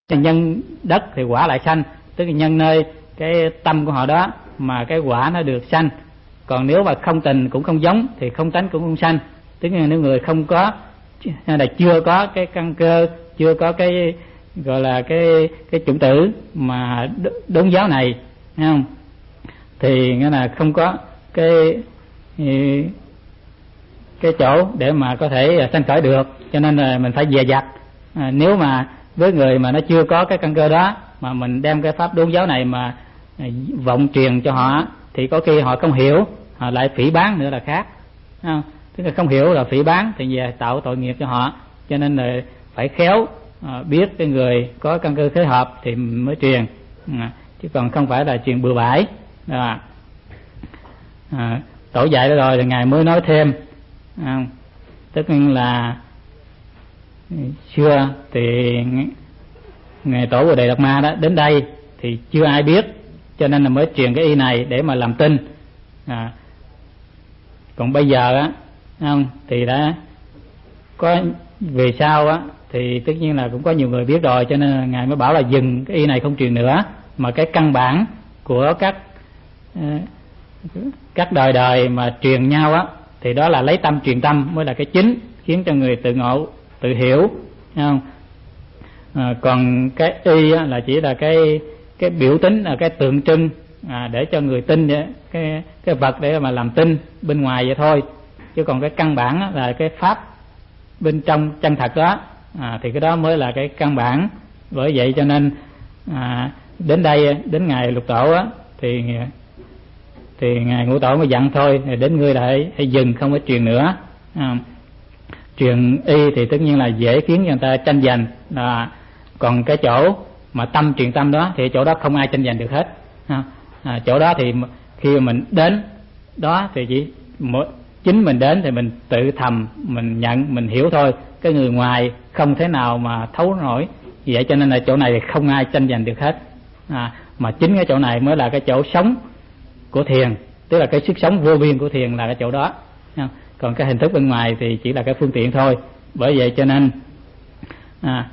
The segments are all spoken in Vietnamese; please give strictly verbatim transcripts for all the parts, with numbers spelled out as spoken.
Nhân đất thì quả lại sanh, tức là nhân nơi cái tâm của họ đó mà cái quả nó được sanh. Còn nếu mà không tình cũng không giống thì không tánh cũng không sanh. Tức là nếu người không có hay là chưa có cái căn cơ, chưa có cái gọi là cái cái chủng tử mà đốn giáo này, thấy không? Thì nghĩa là không có cái cái chỗ để mà có thể sanh khởi được, cho nên là mình phải dè dặt. À, nếu mà với người mà nó chưa có cái căn cơ đó mà mình đem cái pháp đốn giáo này mà vọng truyền cho họ thì có khi họ không hiểu, họ lại phỉ báng nữa là khác, không? Tức là không hiểu là phỉ báng thì về tạo tội nghiệp cho họ, cho nên là phải khéo à, biết cái người có căn cơ khế hợp thì mới truyền, à, chứ còn không phải là truyền bừa bãi. À, à, tổ dạy đó rồi thì ngài mới nói thêm, à, tức là xưa thì ngài tổ Bồ Đề Đạt Ma đó đến đây thì chưa ai biết, cho nên là mới truyền cái y này để mà làm tin. À, còn bây giờ á, không, thì đã có về sau á thì tất nhiên là cũng có nhiều người biết rồi, cho nên là ngài mới bảo là dừng cái y này không truyền nữa, mà cái căn bản của các các đời đời mà truyền nhau á thì đó là lấy tâm truyền tâm mới là cái chính, khiến cho người tự ngộ tự hiểu, không? À, còn cái y á, là chỉ là cái cái biểu tính, là cái tượng trưng à, để cho người tin vậy, cái cái vật để mà làm tin bên ngoài vậy thôi, chứ còn cái căn bản á, là cái pháp bên trong chân thật đó, à, thì cái đó mới là cái căn bản. Bởi vậy cho nên à, đến đây đến ngày lục tổ á thì thì ngài ngũ tổ mới dặn thôi, đến ngươi là hãy, hãy dừng, không có truyền nữa. À, truyền y thì tất nhiên là dễ khiến người ta tranh giành, à, còn cái chỗ mà tâm truyền tâm đó thì chỗ đó không ai tranh giành được hết. À, à, chỗ đó thì khi mà mình đến đó thì chỉ mỗi, chính mình đến thì mình tự thầm mình nhận mình hiểu thôi, cái người ngoài không thể nào mà thấu nổi. Vì vậy cho nên là chỗ này thì không ai tranh giành được hết, à, mà chính cái chỗ này mới là cái chỗ sống của thiền, tức là cái sức sống vô biên của thiền là cái chỗ đó. Còn cái hình thức bên ngoài thì chỉ là cái phương tiện thôi. Bởi vậy cho nên à,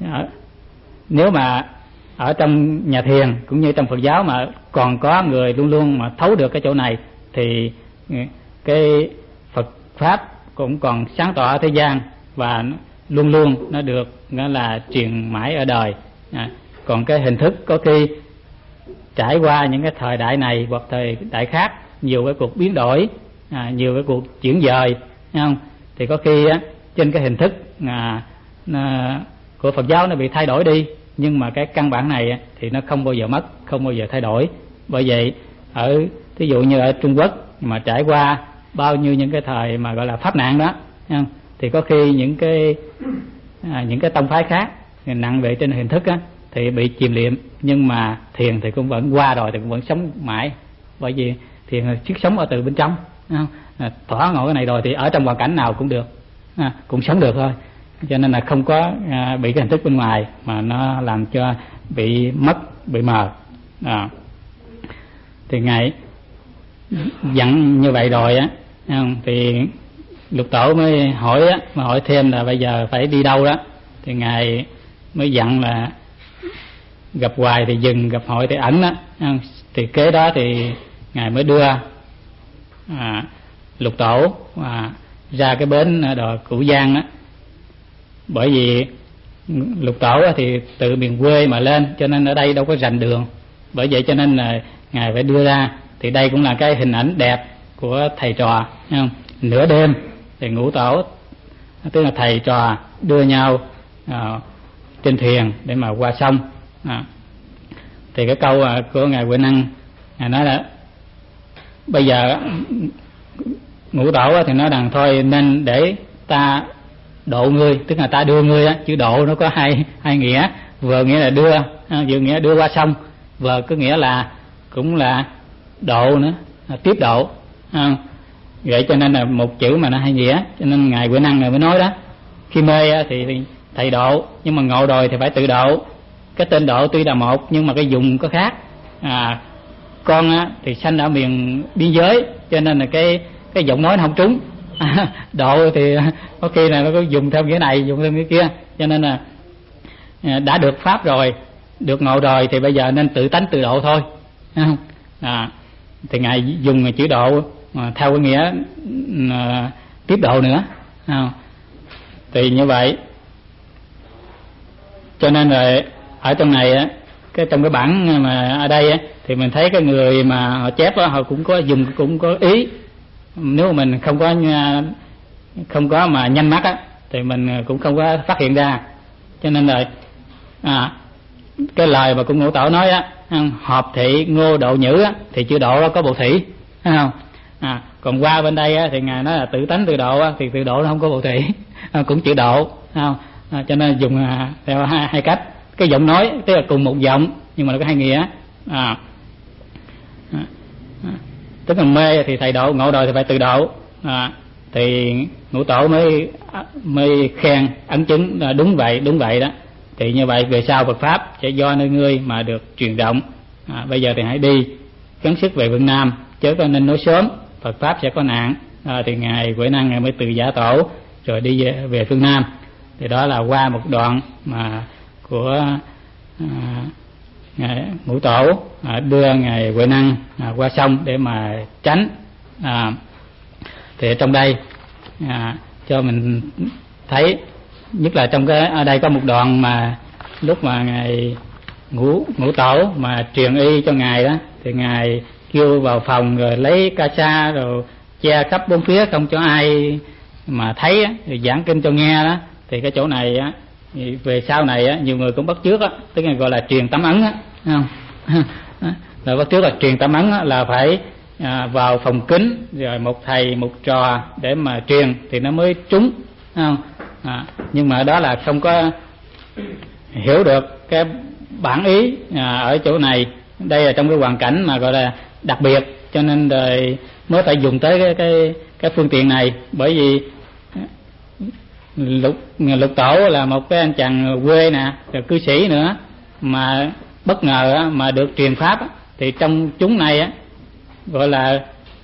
nếu mà ở trong nhà thiền cũng như trong Phật giáo mà còn có người luôn luôn mà thấu được cái chỗ này thì cái Phật pháp cũng còn sáng tỏ ở thế gian và luôn luôn nó được nó là truyền mãi ở đời. À, còn cái hình thức có khi trải qua những cái thời đại này hoặc thời đại khác, nhiều cái cuộc biến đổi, à, nhiều cái cuộc chuyển dời, không? Thì có khi á, trên cái hình thức à, à, của Phật giáo nó bị thay đổi đi, nhưng mà cái căn bản này á, thì nó không bao giờ mất, không bao giờ thay đổi. Bởi vậy ở ví dụ như ở Trung Quốc mà trải qua bao nhiêu những cái thời mà gọi là pháp nạn đó, không? Thì có khi những cái à, những cái tông phái khác nặng về trên hình thức á, thì bị chìm liệm, nhưng mà thiền thì cũng vẫn qua rồi thì cũng vẫn sống mãi. Bởi vì thiền là sức sống ở từ bên trong, không? À, thỏa ngộ cái này rồi thì ở trong hoàn cảnh nào cũng được, à, cũng sống được thôi. Cho nên là không có à, bị cái hình thức bên ngoài mà nó làm cho bị mất, bị mờ. À, thì ngài dặn như vậy rồi á, thì lục tổ mới hỏi á, mà hỏi thêm là bây giờ phải đi đâu đó, thì ngài mới dặn là gặp hoài thì dừng, gặp hội thì ẩn đó. Thì kế đó thì ngài mới đưa à, lục tổ à, ra cái bến đò Cửu Giang đó. Bởi vì lục tổ thì từ miền quê mà lên, cho nên ở đây đâu có rành đường. Bởi vậy cho nên là ngài phải đưa ra. Thì đây cũng là cái hình ảnh đẹp của thầy trò, không? Nửa đêm thì ngũ tổ, tức là thầy trò đưa nhau à, trên thuyền để mà qua sông. À, thì cái câu của ngài Huệ Năng, ngài nói là bây giờ ngũ tổ thì nói rằng thôi nên để ta độ ngươi, tức là ta đưa ngươi á, chứ độ nó có hai hai nghĩa, vừa nghĩa là đưa, vừa nghĩa đưa qua sông, vừa có nghĩa là cũng là độ nữa, là tiếp độ. À, vậy cho nên là một chữ mà nó hai nghĩa, cho nên ngài Huệ Năng này mới nói đó, khi mê thì thầy độ, nhưng mà ngộ rồi thì phải tự độ. Cái tên độ tuy là một nhưng mà cái dùng có khác. À, con á, thì sanh ở miền biên giới, cho nên là cái cái giọng nói nó không trúng. À, độ thì có khi là nó có dùng theo nghĩa này, dùng theo nghĩa kia, cho nên là đã được pháp rồi, được ngộ rồi thì bây giờ nên tự tánh tự độ thôi, không? À, thì ngài dùng chữ độ mà theo cái nghĩa à, tiếp độ nữa, không? Thì như vậy cho nên là ở trong này á, cái trong cái bản mà ở đây á, thì mình thấy cái người mà họ chép á, họ cũng có dùng cũng có ý. Nếu mà mình không có không có mà nhanh mắt á, thì mình cũng không có phát hiện ra. Cho nên là à, cái lời mà cũng Ngũ Tổ nói á, hợp thị ngô độ nhữ á, thì chữ độ đó có bộ thủy, thấy không? À, còn qua bên đây á, thì ngài nói là tự tánh tự độ á, thì tự độ nó không có bộ thủy, cũng chữ độ, thấy không? À, cho nên dùng à, theo hai, hai cách. Cái giọng nói tức là cùng một giọng nhưng mà nó có hai nghĩa. À, à, à, tức là mê thì thầy độ, ngộ rồi thì phải tự độ. À, thì Ngũ Tổ mới mới khen ấn chứng là đúng vậy, đúng vậy đó. Thì như vậy về sau Phật pháp sẽ do nơi ngươi mà được truyền rộng. À, bây giờ thì hãy đi gắng sức về Vân Nam, chớ có nên nói sớm, Phật pháp sẽ có nạn. À, thì ngài Huệ Năng ngài mới từ giả tổ rồi đi về, về phương Nam. Thì đó là qua một đoạn mà của à, ngài Ngũ Tổ à, đưa ngài Huệ Năng à, qua sông để mà tránh. À, thì trong đây à, cho mình thấy, nhất là trong cái ở đây có một đoạn mà lúc mà ngài Ngũ Ngũ Tổ mà truyền y cho ngài đó, thì ngài kêu vào phòng rồi lấy ca sa rồi che khắp bốn phía không cho ai mà thấy á, rồi giảng kinh cho nghe đó. Thì cái chỗ này á, về sau này á, nhiều người cũng bắt chước á, tức là gọi là truyền tấm ấn á, không? Rồi bắt chước là truyền tấm ấn á, là phải à, vào phòng kính rồi một thầy một trò để mà truyền thì nó mới trúng, không? À, nhưng mà đó là không có hiểu được cái bản ý à, ở chỗ này. Đây là trong cái hoàn cảnh mà gọi là đặc biệt, cho nên đời mới phải dùng tới cái cái cái phương tiện này. Bởi vì lục lục tổ là một cái anh chàng quê nè, rồi cư sĩ nữa, mà bất ngờ á, mà được truyền pháp á, thì trong chúng này á, gọi là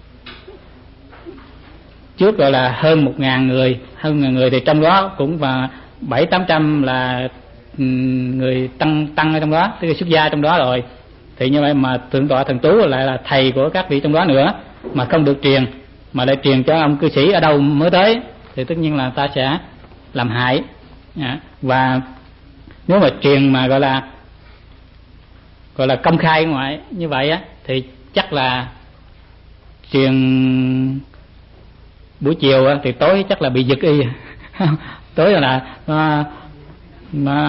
trước gọi là hơn một ngàn người, hơn ngàn người thì trong đó cũng và bảy tám trăm là người tăng tăng ở trong đó, tức là xuất gia trong đó rồi. Thì như vậy mà thượng tọa Thần Tú lại là thầy của các vị trong đó nữa, mà không được truyền, mà lại truyền cho ông cư sĩ ở đâu mới tới, thì tất nhiên là ta sẽ làm hại. Và nếu mà truyền mà gọi là gọi là công khai ngoại như vậy á, thì chắc là truyền buổi chiều á, thì tối chắc là bị giật y. Tối là nó, nó,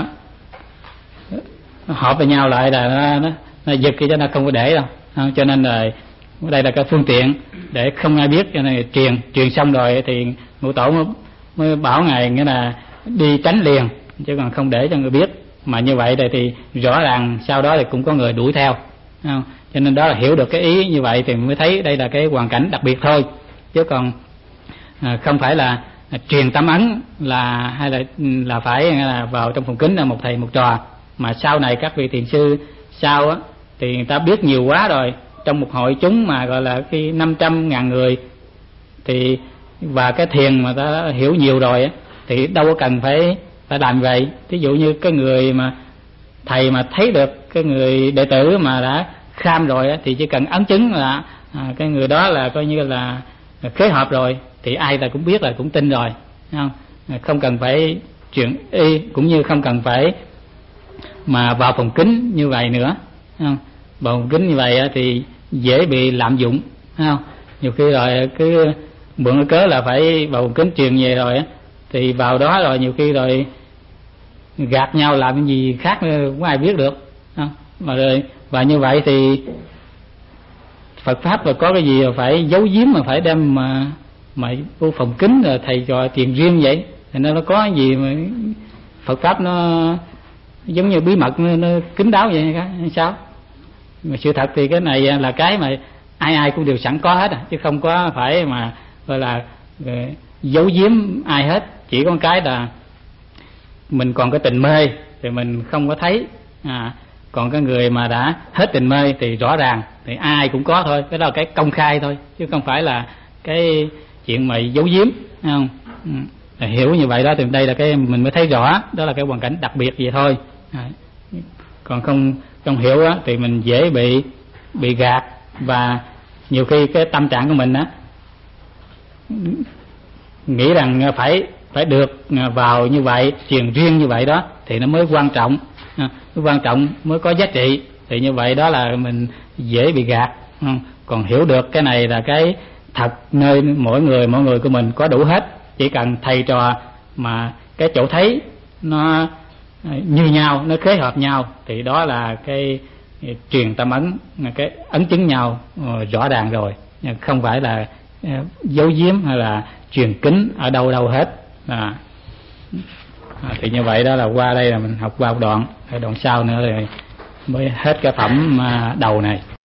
nó họp với nhau lại là nó, nó, nó giật cái cho nó không có để đâu. Cho nên là đây là cái phương tiện để không ai biết, cho nên truyền truyền xong rồi thì Ngũ Tổ mới, mới bảo ngài nghĩa là đi tránh liền, chứ còn không để cho người biết. Mà như vậy thì, thì rõ ràng sau đó thì cũng có người đuổi theo, không? Cho nên đó là hiểu được cái ý như vậy thì mới thấy đây là cái hoàn cảnh đặc biệt thôi, chứ còn à, không phải là à, truyền tấm ấn là hay là là phải là vào trong phòng kính là một thầy một trò. Mà sau này các vị thiền sư sau á, thì người ta biết nhiều quá rồi, trong một hội chúng mà gọi là khi năm trăm ngàn người thì và cái thiền mà ta hiểu nhiều rồi á, thì đâu có cần phải phải làm vậy. Ví dụ như cái người mà thầy mà thấy được cái người đệ tử mà đã kham rồi á, thì chỉ cần ấn chứng là à, cái người đó là coi như là khế hợp rồi, thì ai ta cũng biết là cũng tin rồi, không? Không cần phải chuyện y, cũng như không cần phải mà vào phòng kính như vậy nữa, không? Vào phòng kính như vậy á, thì dễ bị lạm dụng, không? Nhiều khi rồi cứ mượn cái cớ là phải vào phòng kính truyền về rồi á, thì vào đó rồi nhiều khi rồi gạt nhau làm cái gì khác không ai biết được, không? Mà rồi và như vậy thì Phật pháp là có cái gì mà phải giấu giếm, mà phải đem mà mà vô phòng kính rồi thầy trò tiền riêng vậy, thì nó có cái gì mà Phật pháp nó giống như bí mật, nó, nó kín đáo vậy hay sao? Mà sự thật thì cái này là cái mà ai ai cũng đều sẵn có hết, chứ không có phải mà gọi là giấu giếm ai hết. Chỉ có cái là mình còn cái tình mê thì mình không có thấy, à, còn cái người mà đã hết tình mê thì rõ ràng thì ai cũng có thôi. Cái đó là cái công khai thôi, chứ không phải là cái chuyện mà giấu giếm, không? Ừ. Hiểu như vậy đó thì đây là cái mình mới thấy rõ, đó là cái hoàn cảnh đặc biệt vậy thôi. Còn không không hiểu á thì mình dễ bị bị gạt, và nhiều khi cái tâm trạng của mình á nghĩ rằng phải phải được vào như vậy, truyền riêng như vậy đó thì nó mới quan trọng, mới quan trọng mới có giá trị, thì như vậy đó là mình dễ bị gạt. Còn hiểu được cái này là cái thật, nơi mỗi người mỗi người của mình có đủ hết, chỉ cần thầy trò mà cái chỗ thấy nó như nhau, nó khế hợp nhau thì đó là cái truyền tâm ấn, cái ấn chứng nhau rõ ràng rồi, không phải là giấu giếm hay là truyền kính ở đâu đâu hết. À, thì như vậy đó là qua đây là mình học qua một đoạn, đoạn sau nữa thì mới hết cái phẩm đầu này.